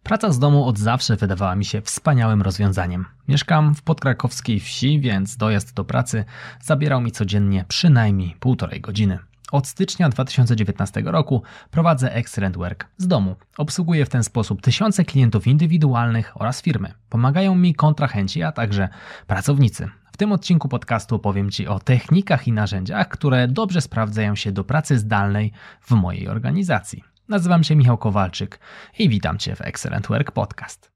Praca z domu od zawsze wydawała mi się wspaniałym rozwiązaniem. Mieszkam w podkrakowskiej wsi, więc dojazd do pracy zabierał mi codziennie przynajmniej 1,5 godziny. Od stycznia 2019 roku prowadzę Excellent Work z domu. Obsługuję w ten sposób tysiące klientów indywidualnych oraz firmy. Pomagają mi kontrahenci, a także pracownicy. W tym odcinku podcastu opowiem Ci o technikach i narzędziach, które dobrze sprawdzają się do pracy zdalnej w mojej organizacji. Nazywam się Michał Kowalczyk i witam Cię w Excellent Work Podcast.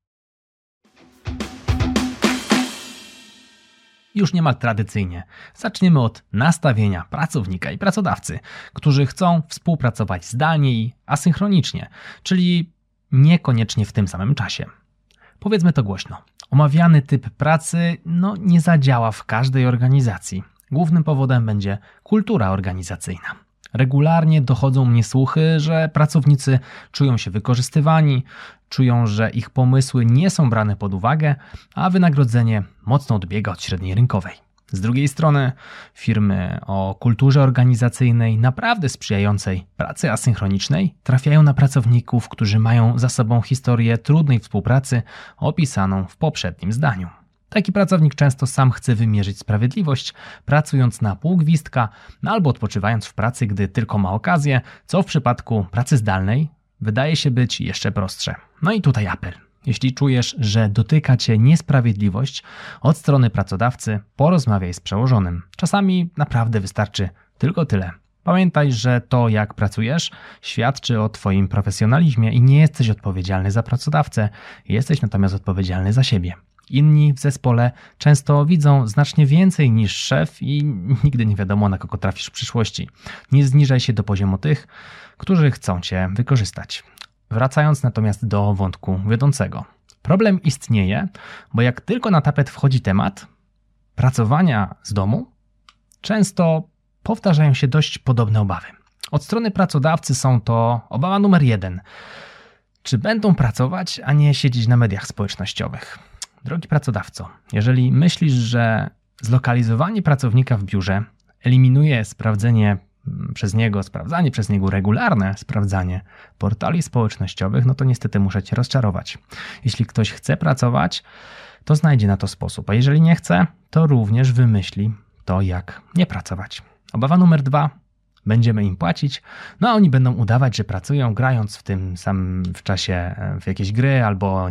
Już niemal tradycyjnie zaczniemy od nastawienia pracownika i pracodawcy, którzy chcą współpracować zdalnie i asynchronicznie, czyli niekoniecznie w tym samym czasie. Powiedzmy to głośno. Omawiany typ pracy nie zadziała w każdej organizacji. Głównym powodem będzie kultura organizacyjna. Regularnie dochodzą mnie słuchy, że pracownicy czują się wykorzystywani, czują, że ich pomysły nie są brane pod uwagę, a wynagrodzenie mocno odbiega od średniej rynkowej. Z drugiej strony firmy o kulturze organizacyjnej naprawdę sprzyjającej pracy asynchronicznej trafiają na pracowników, którzy mają za sobą historię trudnej współpracy opisaną w poprzednim zdaniu. Taki pracownik często sam chce wymierzyć sprawiedliwość, pracując na pół gwizdka albo odpoczywając w pracy, gdy tylko ma okazję, co w przypadku pracy zdalnej wydaje się być jeszcze prostsze. No i tutaj apel. Jeśli czujesz, że dotyka Cię niesprawiedliwość od strony pracodawcy, porozmawiaj z przełożonym. Czasami naprawdę wystarczy tylko tyle. Pamiętaj, że to, jak pracujesz, świadczy o Twoim profesjonalizmie i nie jesteś odpowiedzialny za pracodawcę, jesteś natomiast odpowiedzialny za siebie. Inni w zespole często widzą znacznie więcej niż szef i nigdy nie wiadomo, na kogo trafisz w przyszłości. Nie zniżaj się do poziomu tych, którzy chcą Cię wykorzystać. Wracając natomiast do wątku wiodącego. Problem istnieje, bo jak tylko na tapet wchodzi temat pracowania z domu, często powtarzają się dość podobne obawy. Od strony pracodawcy są to obawa numer 1. Czy będą pracować, a nie siedzieć na mediach społecznościowych? Drogi pracodawco, jeżeli myślisz, że zlokalizowanie pracownika w biurze eliminuje sprawdzanie przez niego regularne sprawdzanie portali społecznościowych, to niestety muszę Cię rozczarować. Jeśli ktoś chce pracować, to znajdzie na to sposób, a jeżeli nie chce, to również wymyśli to, jak nie pracować. Obawa numer 2. Będziemy im płacić, a oni będą udawać, że pracują, grając w tym samym w czasie w jakieś gry albo,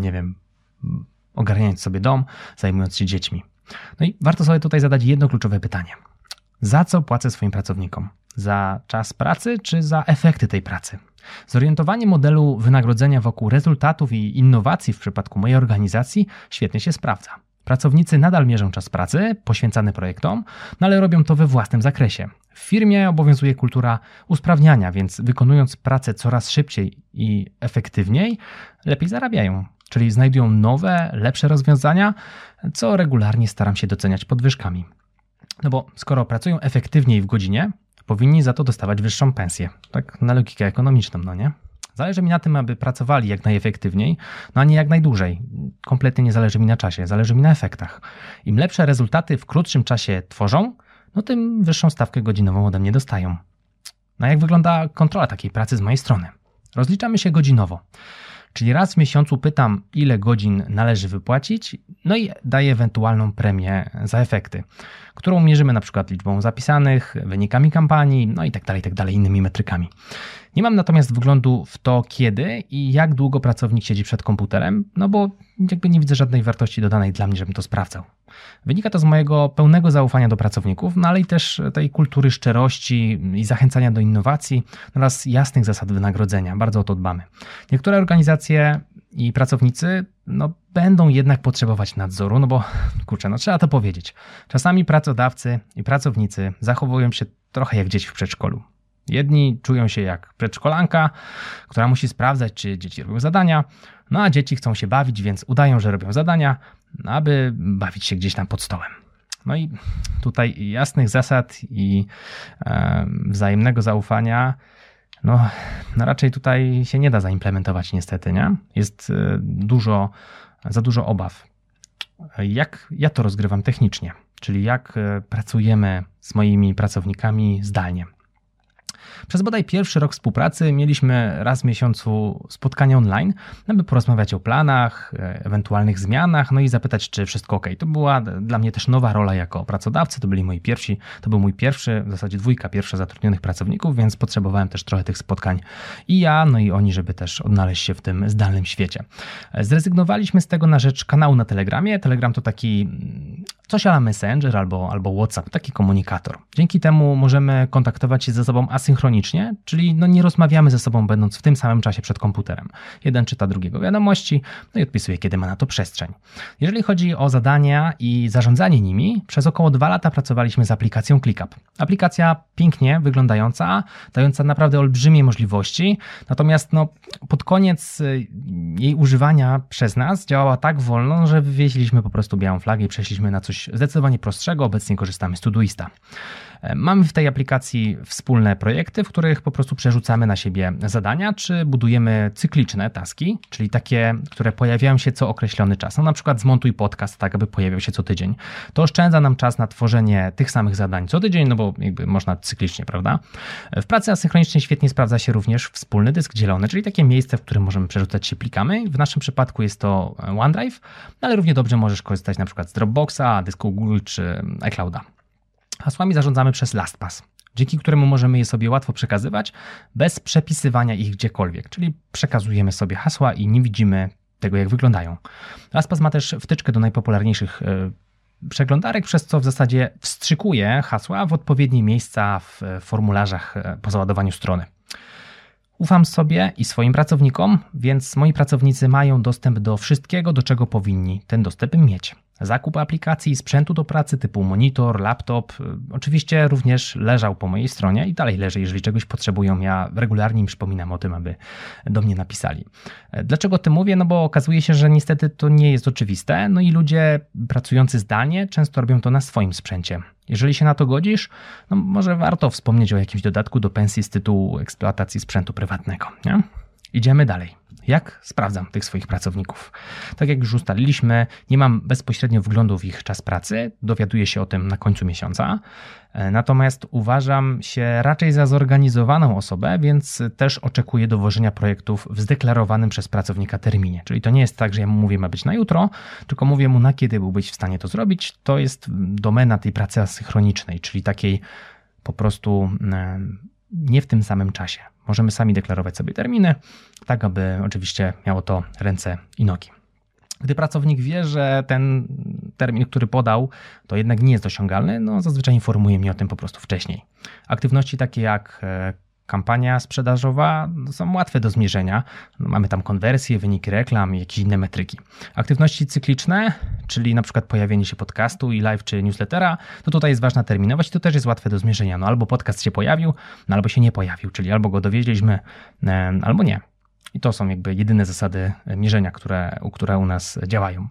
ogarniając sobie dom, zajmując się dziećmi. I warto sobie tutaj zadać jedno kluczowe pytanie. Za co płacę swoim pracownikom? Za czas pracy czy za efekty tej pracy? Zorientowanie modelu wynagrodzenia wokół rezultatów i innowacji w przypadku mojej organizacji świetnie się sprawdza. Pracownicy nadal mierzą czas pracy poświęcany projektom, ale robią to we własnym zakresie. W firmie obowiązuje kultura usprawniania, więc wykonując pracę coraz szybciej i efektywniej, lepiej zarabiają. Czyli znajdują nowe, lepsze rozwiązania, co regularnie staram się doceniać podwyżkami. Bo skoro pracują efektywniej w godzinie, powinni za to dostawać wyższą pensję. Tak na logikę ekonomiczną, nie? Zależy mi na tym, aby pracowali jak najefektywniej, a nie jak najdłużej. Kompletnie nie zależy mi na czasie, zależy mi na efektach. Im lepsze rezultaty w krótszym czasie tworzą, tym wyższą stawkę godzinową ode mnie dostają. Jak wygląda kontrola takiej pracy z mojej strony? Rozliczamy się godzinowo. Czyli raz w miesiącu pytam, ile godzin należy wypłacić, i daję ewentualną premię za efekty, którą mierzymy na przykład liczbą zapisanych, wynikami kampanii, i tak dalej, innymi metrykami. Nie mam natomiast wglądu w to, kiedy i jak długo pracownik siedzi przed komputerem, bo nie widzę żadnej wartości dodanej dla mnie, żebym to sprawdzał. Wynika to z mojego pełnego zaufania do pracowników, ale i też tej kultury szczerości i zachęcania do innowacji oraz jasnych zasad wynagrodzenia. Bardzo o to dbamy. Niektóre organizacje i pracownicy będą jednak potrzebować nadzoru, bo trzeba to powiedzieć. Czasami pracodawcy i pracownicy zachowują się trochę jak dzieci w przedszkolu. Jedni czują się jak przedszkolanka, która musi sprawdzać, czy dzieci robią zadania, a dzieci chcą się bawić, więc udają, że robią zadania, aby bawić się gdzieś tam pod stołem. I tutaj jasnych zasad i wzajemnego zaufania raczej tutaj się nie da zaimplementować niestety, nie? Jest za dużo obaw. Jak ja to rozgrywam technicznie, czyli jak pracujemy z moimi pracownikami zdalnie. Przez bodaj pierwszy rok współpracy mieliśmy raz w miesiącu spotkanie online, aby porozmawiać o planach, ewentualnych zmianach, no i zapytać, czy wszystko ok. To była dla mnie też nowa rola jako pracodawcy, to był mój pierwszy, w zasadzie dwójka pierwsza zatrudnionych pracowników, więc potrzebowałem też trochę tych spotkań i ja, no i oni, żeby też odnaleźć się w tym zdalnym świecie. Zrezygnowaliśmy z tego na rzecz kanału na Telegramie. Telegram to taki coś a la Messenger albo WhatsApp, taki komunikator. Dzięki temu możemy kontaktować się ze sobą asynchronicznie, czyli nie rozmawiamy ze sobą będąc w tym samym czasie przed komputerem. Jeden czyta drugiego wiadomości, no i odpisuje, kiedy ma na to przestrzeń. Jeżeli chodzi o zadania i zarządzanie nimi, przez około 2 lata pracowaliśmy z aplikacją ClickUp. Aplikacja pięknie wyglądająca, dająca naprawdę olbrzymie możliwości, natomiast pod koniec jej używania przez nas działała tak wolno, że wywieźliśmy po prostu białą flagę i przeszliśmy na coś zdecydowanie prostszego. Obecnie korzystamy z Todoista. Mamy w tej aplikacji wspólne projekty, w których po prostu przerzucamy na siebie zadania, czy budujemy cykliczne taski, czyli takie, które pojawiają się co określony czas. Na przykład zmontuj podcast tak, aby pojawiał się co tydzień. To oszczędza nam czas na tworzenie tych samych zadań co tydzień, bo jakby można cyklicznie, prawda? W pracy asynchronicznej świetnie sprawdza się również wspólny dysk dzielony, czyli takie miejsce, w którym możemy przerzucać się plikami. W naszym przypadku jest to OneDrive, ale równie dobrze możesz korzystać na przykład z Dropboxa, dysku Google czy iClouda. Hasłami zarządzamy przez LastPass, dzięki któremu możemy je sobie łatwo przekazywać bez przepisywania ich gdziekolwiek, czyli przekazujemy sobie hasła i nie widzimy tego, jak wyglądają. LastPass ma też wtyczkę do najpopularniejszych przeglądarek, przez co w zasadzie wstrzykuje hasła w odpowiednie miejsca w formularzach po załadowaniu strony. Ufam sobie i swoim pracownikom, więc moi pracownicy mają dostęp do wszystkiego, do czego powinni ten dostęp mieć. Zakup aplikacji i sprzętu do pracy typu monitor, laptop oczywiście również leżał po mojej stronie i dalej leży, jeżeli czegoś potrzebują. Ja regularnie im przypominam o tym, aby do mnie napisali. Dlaczego o tym mówię? Bo okazuje się, że niestety to nie jest oczywiste, i ludzie pracujący zdalnie często robią to na swoim sprzęcie. Jeżeli się na to godzisz, może warto wspomnieć o jakimś dodatku do pensji z tytułu eksploatacji sprzętu prywatnego, nie? Idziemy dalej. Jak sprawdzam tych swoich pracowników? Tak jak już ustaliliśmy, nie mam bezpośrednio wglądu w ich czas pracy, dowiaduję się o tym na końcu miesiąca, natomiast uważam się raczej za zorganizowaną osobę, więc też oczekuję dowożenia projektów w zdeklarowanym przez pracownika terminie. Czyli to nie jest tak, że ja mu mówię, ma być na jutro, tylko mówię mu, na kiedy byłbyś w stanie to zrobić. To jest domena tej pracy asynchronicznej, czyli takiej po prostu nie w tym samym czasie. Możemy sami deklarować sobie terminy, tak aby oczywiście miało to ręce i nogi. Gdy pracownik wie, że ten termin, który podał, to jednak nie jest osiągalny, zazwyczaj informuje mnie o tym po prostu wcześniej. Aktywności takie jak kampania sprzedażowa są łatwe do zmierzenia. Mamy tam konwersje, wyniki reklam i jakieś inne metryki. Aktywności cykliczne, czyli na przykład pojawienie się podcastu i live czy newslettera, to tutaj jest ważna terminowość, to też jest łatwe do zmierzenia. Albo podcast się pojawił, albo się nie pojawił, czyli albo go dowieźliśmy, albo nie. I to są jakby jedyne zasady mierzenia, które u nas działają.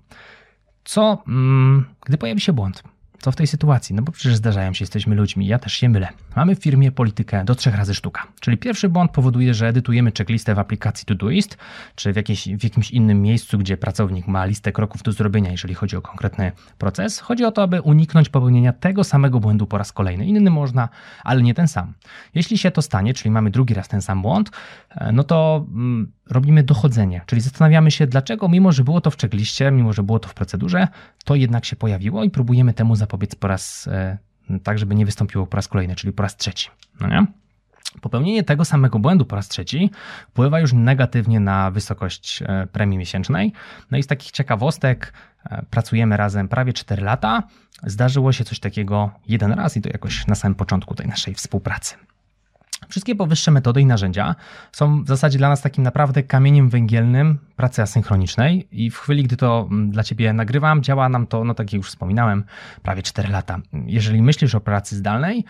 Co, gdy pojawi się błąd? Co w tej sytuacji? Bo przecież zdarzają się, jesteśmy ludźmi, ja też się mylę. Mamy w firmie politykę do 3 razy sztuka. Czyli pierwszy błąd powoduje, że edytujemy checklistę w aplikacji Todoist, czy w jakimś innym miejscu, gdzie pracownik ma listę kroków do zrobienia, jeżeli chodzi o konkretny proces. Chodzi o to, aby uniknąć popełnienia tego samego błędu po raz kolejny. Inny można, ale nie ten sam. Jeśli się to stanie, czyli mamy drugi raz ten sam błąd, to robimy dochodzenie, czyli zastanawiamy się, dlaczego mimo, że było to w checkliście, mimo, że było to w procedurze, to jednak się pojawiło i próbujemy temu zapobiec po raz, tak żeby nie wystąpiło po raz kolejny, czyli po raz trzeci. Nie? Popełnienie tego samego błędu po raz trzeci wpływa już negatywnie na wysokość premii miesięcznej. I z takich ciekawostek pracujemy razem prawie 4 lata. Zdarzyło się coś takiego jeden raz i to jakoś na samym początku tej naszej współpracy. Wszystkie powyższe metody i narzędzia są w zasadzie dla nas takim naprawdę kamieniem węgielnym pracy asynchronicznej i w chwili, gdy to dla Ciebie nagrywam, działa nam to, tak jak już wspominałem, prawie 4 lata. Jeżeli myślisz o pracy zdalnej,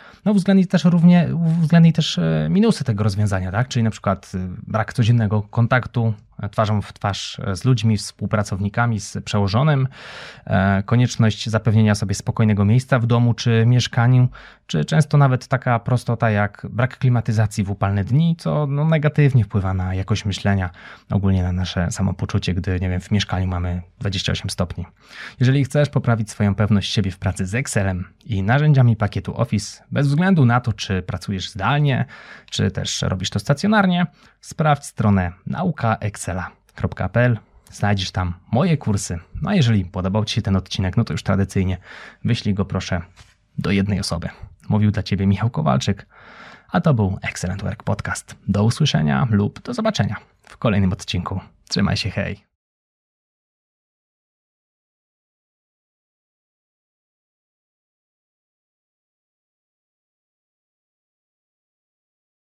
uwzględnij też minusy tego rozwiązania, tak? Czyli na przykład brak codziennego kontaktu twarzą w twarz z ludźmi, współpracownikami, z przełożonym, konieczność zapewnienia sobie spokojnego miejsca w domu czy mieszkaniu, czy często nawet taka prostota jak brak klimatyzacji w upalne dni, co negatywnie wpływa na jakość myślenia, ogólnie na nasze samopoczucie, gdy, nie wiem, w mieszkaniu mamy 28 stopni. Jeżeli chcesz poprawić swoją pewność siebie w pracy z Excelem i narzędziami pakietu Office, bez względu na to, czy pracujesz zdalnie, czy też robisz to stacjonarnie, sprawdź stronę naukaexcela.pl. Znajdziesz tam moje kursy. No a jeżeli podobał Ci się ten odcinek, no to już tradycyjnie wyślij go proszę do jednej osoby. Mówił dla Ciebie Michał Kowalczyk, a to był Excellent Work Podcast. Do usłyszenia lub do zobaczenia w kolejnym odcinku. Trzymaj się, hej!